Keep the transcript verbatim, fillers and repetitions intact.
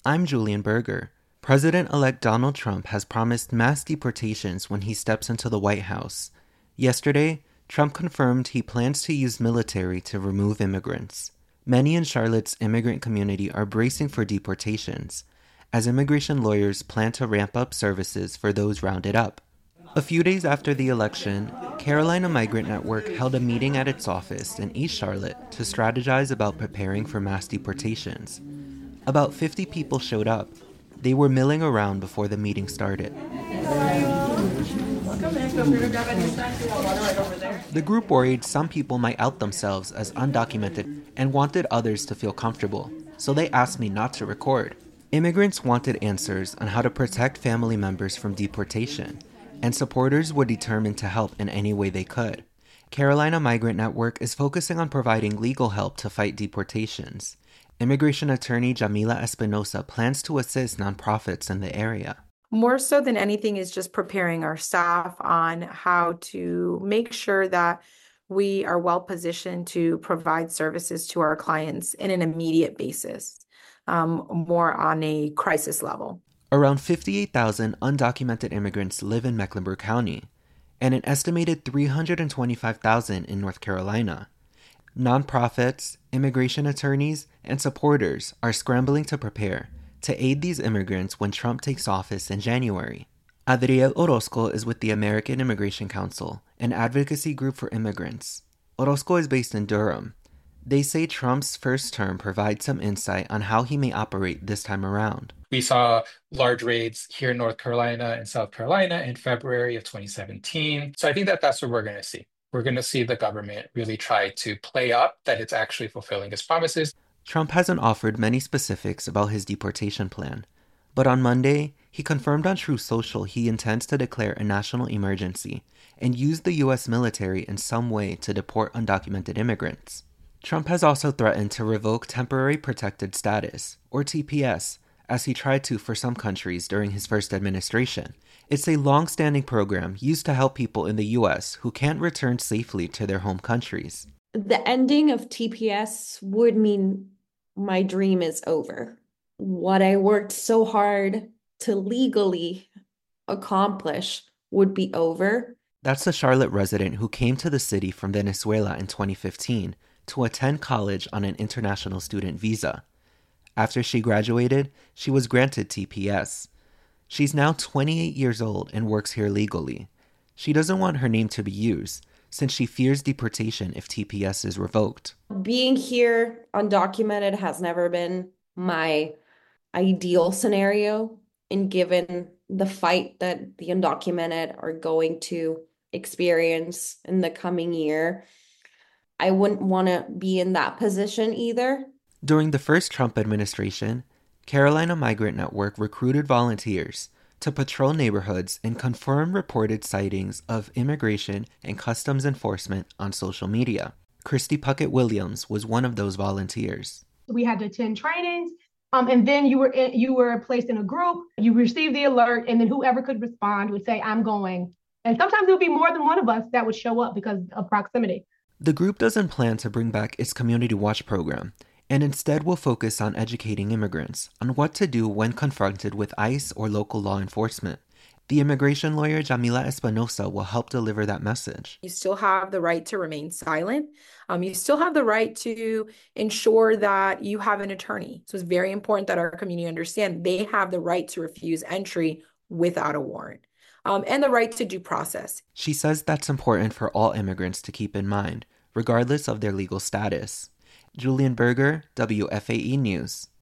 I'm Julian Berger. President-elect Donald Trump has promised mass deportations when he steps into the White House. Yesterday, Trump confirmed he plans to use military to remove immigrants. Many in Charlotte's immigrant community are bracing for deportations, as immigration lawyers plan to ramp up services for those rounded up. A few days after the election, Carolina Migrant Network held a meeting at its office in East Charlotte to strategize about preparing for mass deportations. About fifty people showed up. They were milling around before the meeting started. The group worried some people might out themselves as undocumented and wanted others to feel comfortable, so they asked me not to record. Immigrants wanted answers on how to protect family members from deportation, and supporters were determined to help in any way they could. Carolina Migrant Network is focusing on providing legal help to fight deportations. Immigration attorney Jamila Espinosa plans to assist nonprofits in the area. More so than anything is just preparing our staff on how to make sure that we are well positioned to provide services to our clients in an immediate basis, um, more on a crisis level. Around fifty-eight thousand undocumented immigrants live in Mecklenburg County, and an estimated three hundred twenty-five thousand in North Carolina. Nonprofits, immigration attorneys, and supporters are scrambling to prepare to aid these immigrants when Trump takes office in January. Adriel Orozco is with the American Immigration Council, an advocacy group for immigrants. Orozco is based in Durham. They say Trump's first term provides some insight on how he may operate this time around. We saw large raids here in North Carolina and South Carolina in February of twenty seventeen. So I think that that's what we're going to see. We're going to see the government really try to play up that it's actually fulfilling its promises. Trump hasn't offered many specifics about his deportation plan, but on Monday, he confirmed on Truth Social he intends to declare a national emergency and use the U S military in some way to deport undocumented immigrants. Trump has also threatened to revoke Temporary Protected Status, or T P S, as he tried to for some countries during his first administration. It's a long-standing program used to help people in the U S who can't return safely to their home countries. The ending of T P S would mean my dream is over. What I worked so hard to legally accomplish would be over. That's the Charlotte resident who came to the city from Venezuela in twenty fifteen to attend college on an international student visa. After she graduated, she was granted T P S. She's now twenty-eight years old and works here legally. She doesn't want her name to be used, since she fears deportation if T P S is revoked. Being here undocumented has never been my ideal scenario, and given the fight that the undocumented are going to experience in the coming year, I wouldn't want to be in that position either. During the first Trump administration, Carolina Migrant Network recruited volunteers to patrol neighborhoods and confirm reported sightings of immigration and customs enforcement on social media. Christy Puckett Williams was one of those volunteers. We had to attend trainings, um, and then you were in, you were placed in a group. You received the alert, and then whoever could respond would say, "I'm going." And sometimes it would be more than one of us that would show up because of proximity. The group doesn't plan to bring back its Community Watch program, and instead will focus on educating immigrants on what to do when confronted with ICE or local law enforcement. The immigration lawyer Jamila Espinosa will help deliver that message. You still have the right to remain silent. Um, you still have the right to ensure that you have an attorney. So it's very important that our community understand they have the right to refuse entry without a warrant, um, and the right to due process. She says that's important for all immigrants to keep in mind, regardless of their legal status. Julian Berger, W F A E News.